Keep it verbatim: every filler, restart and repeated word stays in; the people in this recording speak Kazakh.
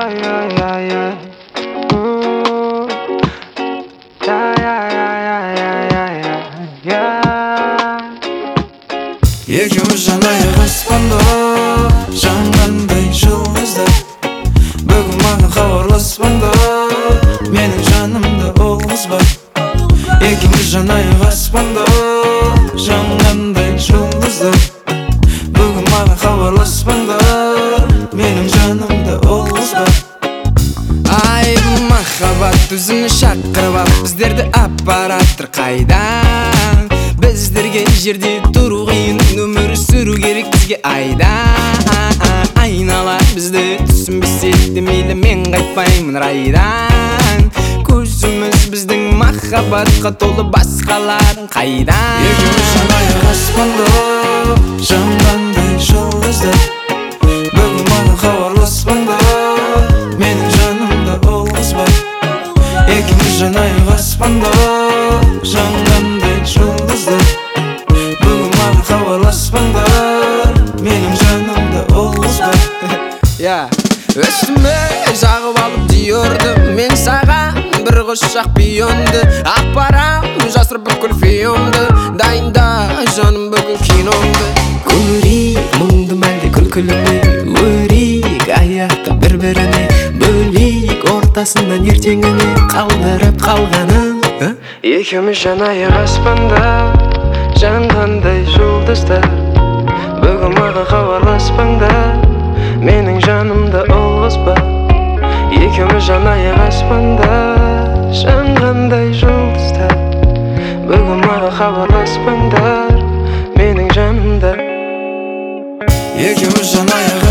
ay ay ay ay. Ooh. Ay ay ay ay ay ay ay. Екеуміз жанайық аспанда жанғандай жұлдыздар. Бүгін маған хабарласпаңда, менің жанымда ол қыз бар. Екеуміз жанайық аспанда жанғандай жұлдыздар. Бүгін маған хабарласпаңда, менің жанымда ол қыз бар. Ай, махаббат өзіні шақырып ап, біздерді аппараттыр қайдан? Біздерге жерде тұру қиын, өмір сүру керек бізге айда. Айнала бізді түсінбесе де мейлі, мен қайтпаймын райдан. Көзіміз біздің махаббатқа толы, басқаларын қайдан? Екеуміз жанайық аспанда жанғандай жұлдыздар. Бүгін маған хабарласпаңда, менің жанымда ол қыз бар. Екеуміз жанайық аспанда жанғандай жұлдыздар. Бүгін маған хабарласпаңда, менің жанымда ол қыз бар. Я үстіме жағып алып диорды, мен саған бір құшақ пионды апарам, жасырып бүкіл фиомды. Дайында жаным бүгін киномды. Көрейік мұңды мәлде күлкіліме, өрейік аяқта бір-біріне, бөлейік ортасынан ертеңіне қалдырып қалғанын. Екеуміз жанайық аспанда жанғандай жұлдыздар. Бүгін маған хабарласпаңда, менің жанымда ол қыз бар. Екеуміз жанайық аспанда жанғандай жұлдыздар. Бүгін маған хабарласпаңдар, менің жанымда. Екеуміз жанайық